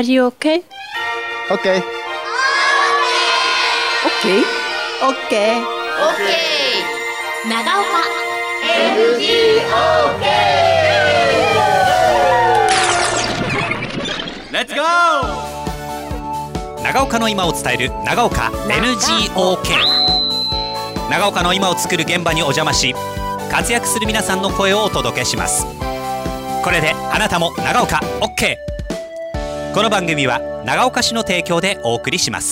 Are you okay? Okay. Okay? Okay. 長岡 Let's go! 長岡の今を伝える長岡 NGOK。 長岡の今を作る現場にお邪魔し、活躍する皆さんの声をお届けします。これであなたも長岡 OK。 この番組は長岡市の提供でお送りします。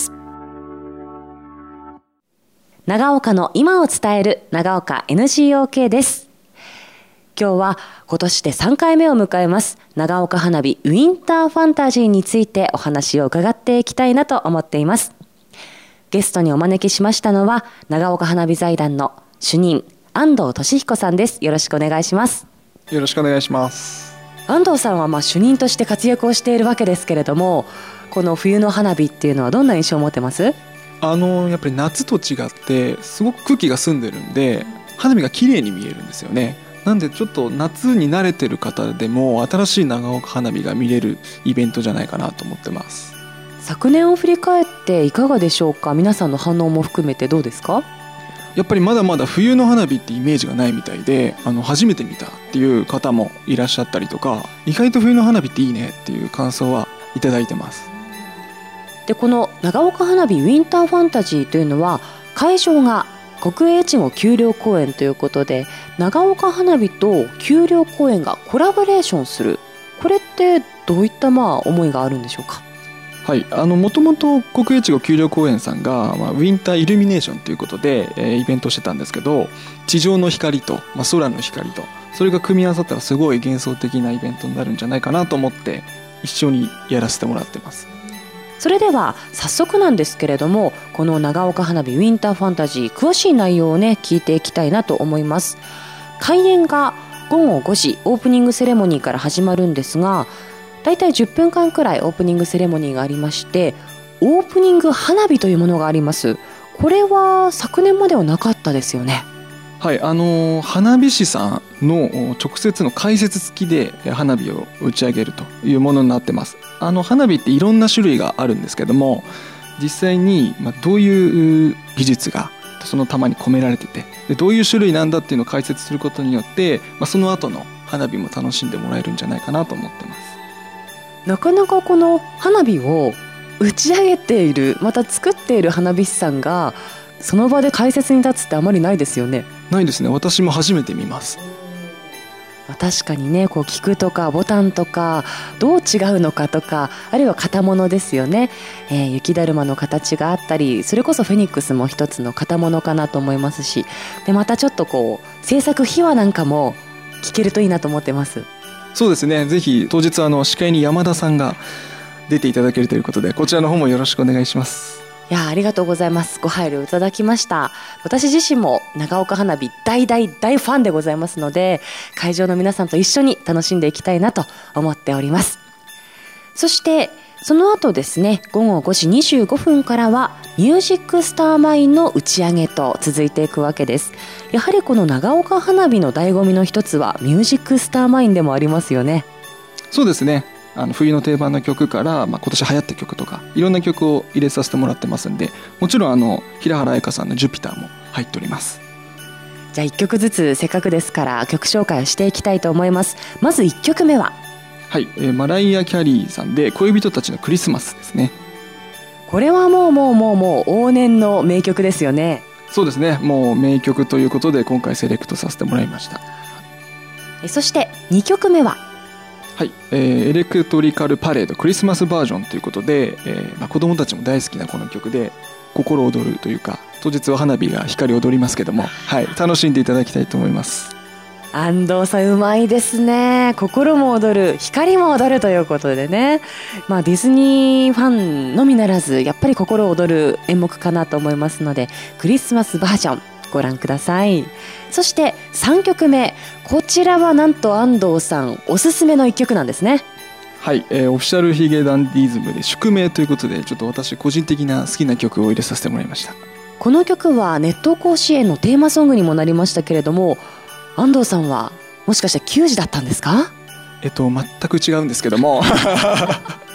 長岡の今を伝える長岡 NGOK です。今日は今年で3回目を迎えます長岡花火ウィンターファンタジーについてお話を伺っていきたいなと思っています。ゲストにお招きしましたのは長岡花火財団の主任安藤俊彦さんです。よろしくお願いします。 よろしくお願いします。 安藤さんは主任として活躍をしているわけですけれども、この冬の花火っていうのはどんな印象を持ってます？ やっぱり夏と違ってすごく空気が澄んでるんで花火が綺麗に見えるんですよね。なんでちょっと夏に慣れてる方でも新しい長岡花火が見れるイベントじゃないかなと思ってます。 昨年を振り返っていかがでしょうか？皆さんの反応も含めてどうですか？ やっぱりまだまだ冬の花火ってイメージがないみたいで、初めて見たっていう方もいらっしゃったりとか、意外と冬の花火っていいねっていう感想はいただいてます。 でこの長岡花火ウィンターファンタジーというのは会場が国営越後丘陵公園ということで、長岡花火と丘陵公園がコラボレーションする、これってどういった思いがあるんでしょうか？ はい、もともと国営越後丘陵公園さんが、ウィンターイルミネーションということで、イベントしてたんですけど、地上の光と、空の光とそれが組み合わさったらすごい幻想的なイベントになるんじゃないかなと思って一緒にやらせてもらってます。 それでは早速なんですけれども、この長岡花火ウィンターファンタジー詳しい内容を聞いていきたいなと思います。開演が午後5時オープニングセレモニーから始まるんですが、だいたい10分間くらいオープニングセレモニーがありまして、オープニング花火というものがあります。これは昨年まではなかったですよね。 はい、花火師さんの直接の解説付きで花火を打ち上げるというものになってます。花火っていろんな種類があるんですけども、実際にどういう技術がその玉に込められてて、でどういう種類なんだっていうのを解説することによって、その後の花火も楽しんでもらえるんじゃないかなと思ってます。 なかなかこの花火を打ち上げている、また作っている花火師さんがその場で解説に立つってあまりないですよね。 ないですね。私も初めて見ます。 確かにこう菊とかボタンとかどう違うのかとか、あるいは型物ですよね、雪だるまの形があったり、それこそフェニックスも一つの型物かなと思いますし、でまたちょっと制作秘話なんかも聞けるといいなと思ってます。 そうですね。ぜひ当日司会に山田さんが出ていただけるということで、こちらの方もよろしくお願いします。 いや、ありがとうございます。ご配慮いただきました。私自身も長岡花火大ファンでございますので、会場の皆さんと一緒に楽しんでいきたいなと思っております。そしてその後ですね、午後5時25分からはミュージックスターマインの打ち上げと続いていくわけです。やはりこの長岡花火の醍醐味の一つはミュージックスターマインでもありますよね。 そうですね。冬の定番の曲から、今年流行った曲とかいろんな曲を入れさせてもらってますんで、もちろん平原綾香さんのジュピターも入っております。 じゃあ1曲ずつせっかくですから曲紹介をしていきたいと思います。まず1曲目は、 はい、マライア・キャリーさんで恋人たちのクリスマスですね。 これはもう往年の名曲ですよね。 そうですね。もう名曲ということで今回セレクトさせてもらいました。 そして2曲目は、 はい、エレクトリカルパレードクリスマスバージョンということで、子どもたちも大好きなこの曲で心躍るというか、当日は花火が光り踊りますけども、はい、楽しんでいただきたいと思います。 安藤さんうまいですね。心も踊る光も踊るということでね、ディズニーファンのみならずやっぱり心躍る演目かなと思いますので、クリスマスバージョンご覧ください。そして3曲目、こちらはなんと安藤さんおすすめの1曲なんですね。 はい、オフィシャルヒゲダンディズムで宿命ということで、ちょっと私個人的な好きな曲を入れさせてもらいました。 この曲は熱闘甲子園のテーマソングにもなりましたけれども、安藤さんはもしかして球児だったんですか？ 全く違うんですけども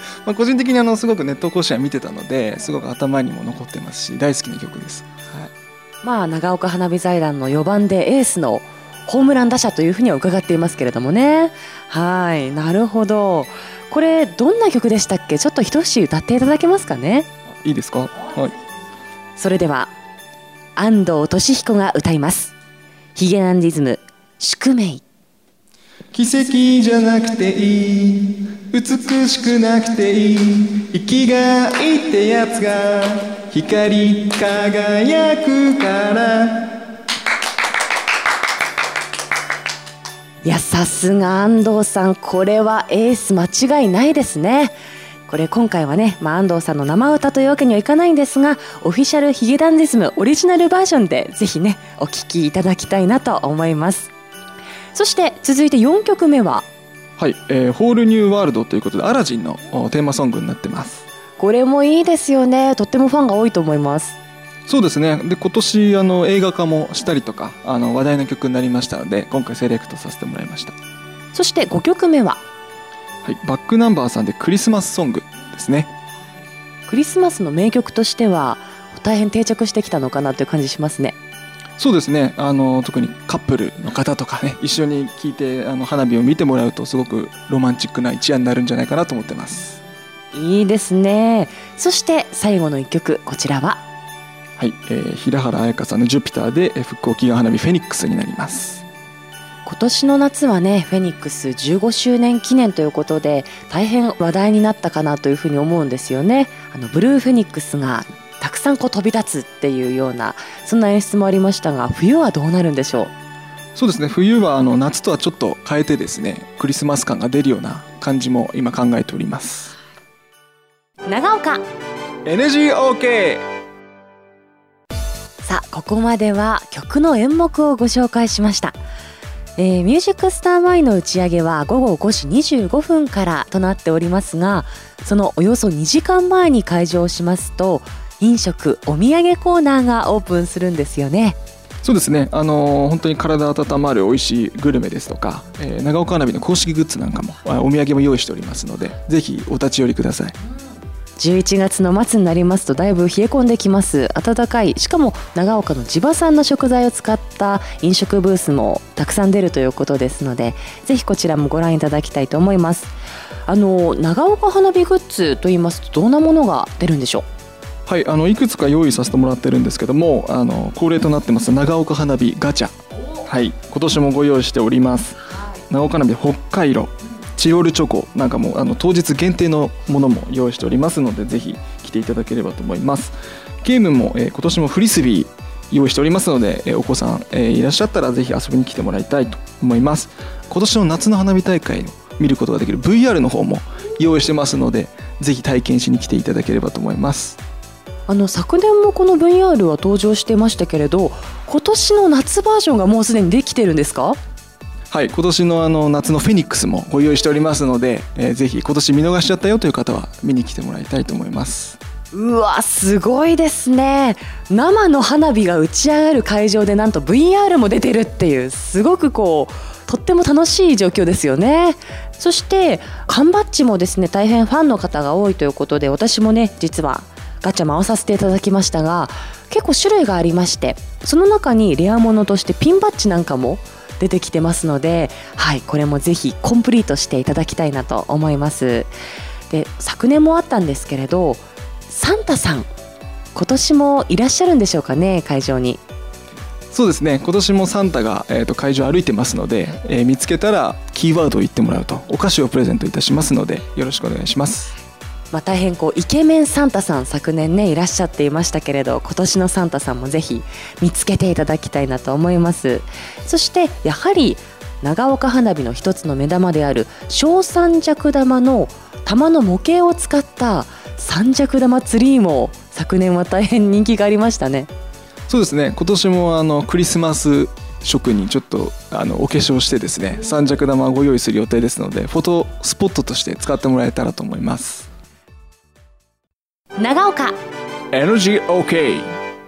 個人的にすごく熱湯甲子園見てたのですごく頭にも残ってますし大好きな曲です。 長岡花火財団の4番でエースのホームラン打者というふうには伺っていますけれどもね。はい、なるほど。これどんな曲でしたっけ？ちょっと一節歌っていただけますかね。 いいですか？はい。 それでは安藤俊彦が歌います。ヒゲダンディズム宿命。 奇跡じゃなくていい、美しくなくていい、生きがいってやつが光り輝くから。 いや、さすが安藤さん、これはエース間違いないですね。これ今回はね、安藤さんの生歌というわけにはいかないんですが、オフィシャルヒゲダンディズムオリジナルバージョンでぜひねお聴きいただきたいなと思います。そして続いて4曲目は、 はい、ホールニューワールドということでアラジンのテーマソングになってます。 これもいいですよね。とってもファンが多いと思います。 そうですね。で今年映画化もしたりとか話題の曲になりましたので今回セレクトさせてもらいました。 そして5曲目は、 はい、バックナンバーさんでクリスマスソングですね。 クリスマスの名曲としては大変定着してきたのかなという感じしますね。 そうですね。特にカップルの方とかね一緒に聴いて花火を見てもらうとすごくロマンチックな一夜になるんじゃないかなと思ってます。 いいですね。そして最後の1曲、こちらは、 はい、平原綾香さんのジュピターで復興祈願花火フェニックスになります。 今年の夏はねフェニックス15周年記念ということで大変話題になったかなというふうに思うんですよね。ブルーフェニックスがたくさん飛び立つっていうようなそんな演出もありましたが、冬はどうなるんでしょう？ そうですね。冬は夏とはちょっと変えてですねクリスマス感が出るような感じも今考えております。 長岡 NGOK。 さあここまでは曲の演目をご紹介しました。ミュージックスターマイの打ち上げは午後5時25分からとなっておりますが、そのおよそ2時間前に開場しますと飲食お土産コーナーがオープンするんですよね。 そうですね。本当に体温まる美味しいグルメですとか、長岡花火の公式グッズなんかもお土産も用意しておりますのでぜひお立ち寄りください。 11月の末になりますとだいぶ冷え込んできます。暖かい、しかも長岡の地場産の食材を使った飲食ブースもたくさん出るということですのでぜひこちらもご覧いただきたいと思います。長岡花火グッズといいますとどんなものが出るんでしょう？ はい、いくつか用意させてもらってるんですけども恒例となってます長岡花火ガチャ、はい、今年もご用意しております。長岡花火北海道チロルチョコなんかも当日限定のものも用意しておりますのでぜひ来ていただければと思います。ゲームも、今年もフリスビー用意しておりますので、お子さん、いらっしゃったらぜひ遊びに来てもらいたいと思います。今年の夏の花火大会を見ることができる VR の方も用意してますのでぜひ体験しに来ていただければと思います。 昨年もこの VR は登場してましたけれど今年の夏バージョンがもうすでにできてるんですか？ はい、今年の夏のフェニックスもご用意しておりますので、ぜひ今年見逃しちゃったよという方は見に来てもらいたいと思います。 うわすごいですね。生の花火が打ち上がる会場でなんと VR も出てるっていうすごくとっても楽しい状況ですよね。そして缶バッジもですね大変ファンの方が多いということで私もね実はガチャ回させていただきましたが結構種類がありましてその中にレアものとしてピンバッジなんかも出てきてますので、はい、これもぜひコンプリートしていただきたいなと思います。で昨年もあったんですけれどサンタさん今年もいらっしゃるんでしょうかね会場に。 そうですね。今年もサンタが、会場歩いてますので、見つけたらキーワードを言ってもらうとお菓子をプレゼントいたしますのでよろしくお願いします。 大変イケメンサンタさん昨年ねいらっしゃっていましたけれど今年のサンタさんもぜひ見つけていただきたいなと思います。そしてやはり長岡花火の一つの目玉である小三尺玉の玉の模型を使った三尺玉ツリーも昨年は大変人気がありましたね。 そうですね。今年もクリスマス色にちょっとお化粧してですね三尺玉をご用意する予定ですのでフォトスポットとして使ってもらえたらと思います。 長岡 NGOK。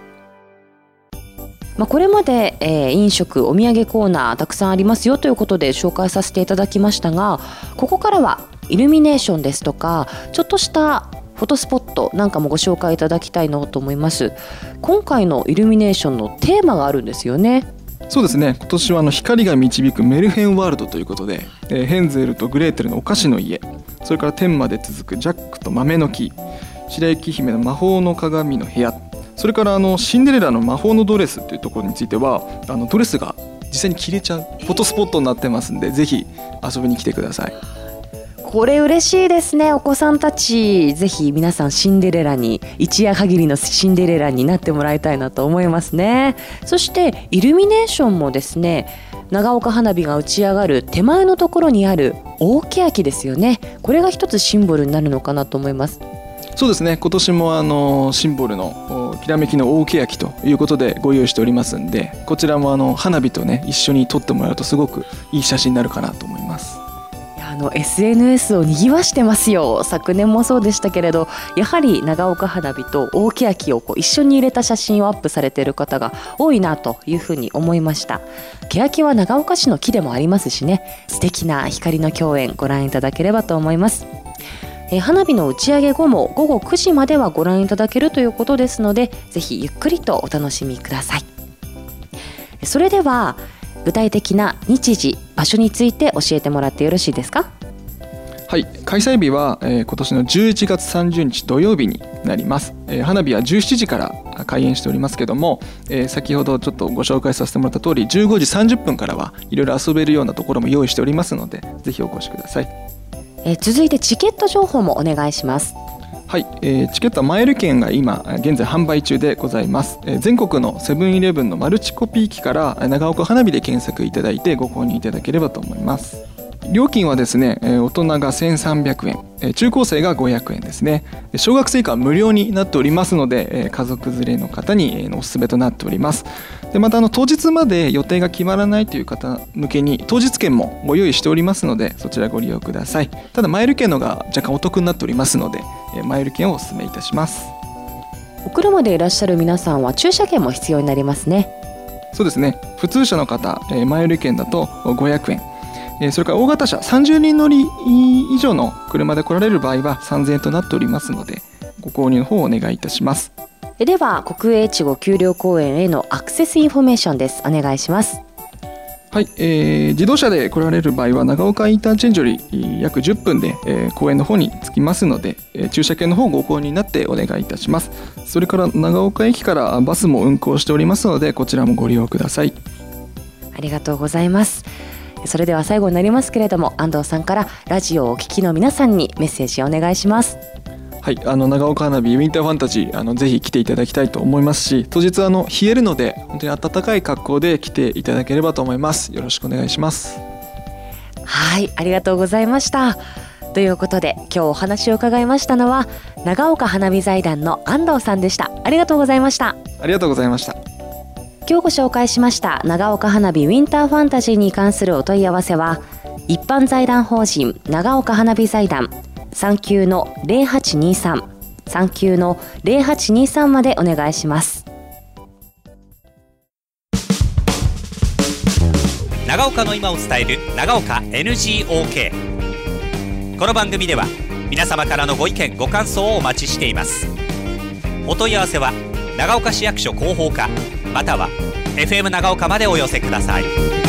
これまで、飲食お土産コーナーたくさんありますよということで紹介させていただきましたがここからはイルミネーションですとかちょっとしたフォトスポットなんかもご紹介いただきたいなと思います。今回のイルミネーションのテーマがあるんですよね。 そうですね、今年は光が導くメルヘンワールドということで、ヘンゼルとグレーテルのお菓子の家、それから天まで続くジャックと豆の木、白雪姫の魔法の鏡の部屋、それからシンデレラの魔法のドレスというところについてはドレスが実際に着れちゃうフォトスポットになってますんで、ぜひ遊びに来てください。 これ嬉しいですね。お子さんたちぜひ皆さんシンデレラに、一夜限りのシンデレラになってもらいたいなと思いますね。そしてイルミネーションもですね、長岡花火が打ち上がる手前のところにある大欅ですよね。これが一つシンボルになるのかなと思います。 そうですね、今年もシンボルのきらめきの大欅ということでご用意しておりますんで、こちらも花火とね一緒に撮ってもらうとすごくいい写真になるかなと思います。 SNS を賑わしてますよ。昨年もそうでしたけれど、やはり長岡花火と大欅を一緒に入れた写真をアップされている方が多いなというふうに思いました。欅は長岡市の木でもありますしね、素敵な光の共演ご覧いただければと思います。花火の打ち上げ後も午後9時まではご覧いただけるということですので、ぜひゆっくりとお楽しみください。それでは具体的な日時、場所について教えてもらってよろしいですか？ はい、開催日は、今年の11月30日土曜日になります。花火は17時から開演しておりますけども、先ほどちょっとご紹介させてもらった通り15時30分からはいろいろ遊べるようなところも用意しておりますので、ぜひお越しください。 続いてチケット情報もお願いします。 はい、チケットはマイル券が今現在販売中でございます。全国のセブンイレブンのマルチコピー機から長岡花火で検索いただいてご購入いただければと思います。料金はですね、大人が1300円、中高生が500円ですね。小学生以下は無料になっておりますので、家族連れの方におすすめとなっております。でまた当日まで予定が決まらないという方向けに当日券もご用意しておりますので、そちらご利用ください。ただマイル券のが若干お得になっておりますので、マイル券をおすすめいたします。 お車でいらっしゃる皆さんは駐車券も必要になりますね。 そうですね、普通車の方、マイル券だと500円、それから大型車30人乗り以上の車で来られる場合は3000円となっておりますので、ご購入の方をお願いいたします。 では国営越後丘陵公園へのアクセスインフォメーションです。お願いします。 はい、自動車で来られる場合は長岡インターチェンジより約10分で、公園の方に着きますので、駐車券の方をご購入になってお願いいたします。それから長岡駅からバスも運行しておりますので、こちらもご利用ください。 ありがとうございます。それでは最後になりますけれども、安藤さんからラジオをお聞きの皆さんにメッセージをお願いします。 はい、長岡花火ウィンターファンタジーぜひ来ていただきたいと思いますし、当日冷えるので本当に暖かい格好で来ていただければと思います。よろしくお願いします。 はい、ありがとうございました。ということで今日お話を伺いましたのは長岡花火財団の安藤さんでした。ありがとうございました。 ありがとうございました。 今日ご紹介しました長岡花火ウィンターファンタジーに関するお問い合わせは、一般財団法人長岡花火財団39-0823 39-0823までお願いします。 長岡の今を伝える長岡 NGOK。 この番組では皆様からのご意見ご感想をお待ちしています。お問い合わせは長岡市役所広報課または FM 長岡までお寄せください。